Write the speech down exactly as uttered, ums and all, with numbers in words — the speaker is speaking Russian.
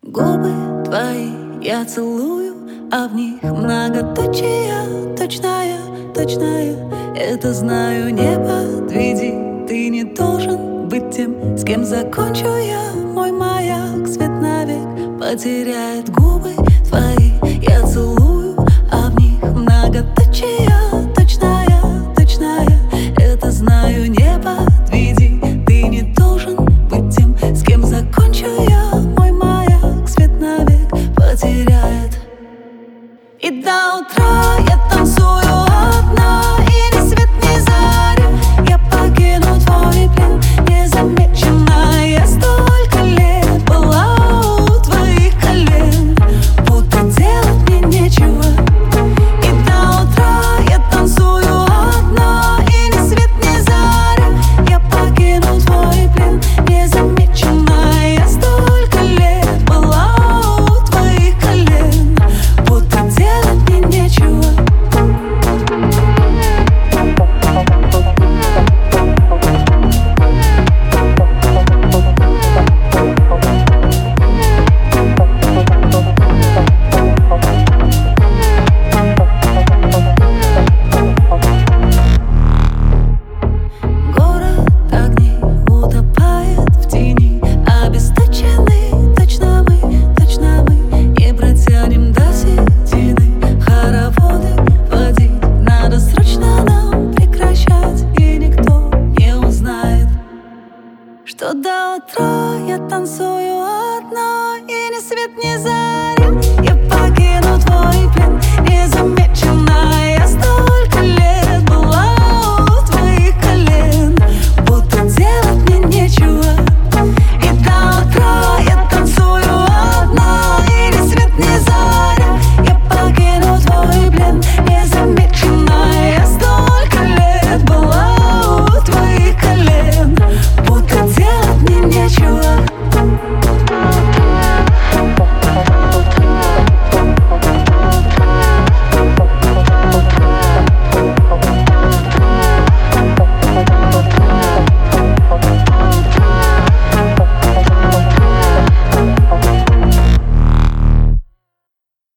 Губы твои я целую, а в них многоточие, точная, точная. Это знаю, не подведи, ты не должен быть тем, с кем закончу я. Мой маяк свет навек потеряет. Губы твои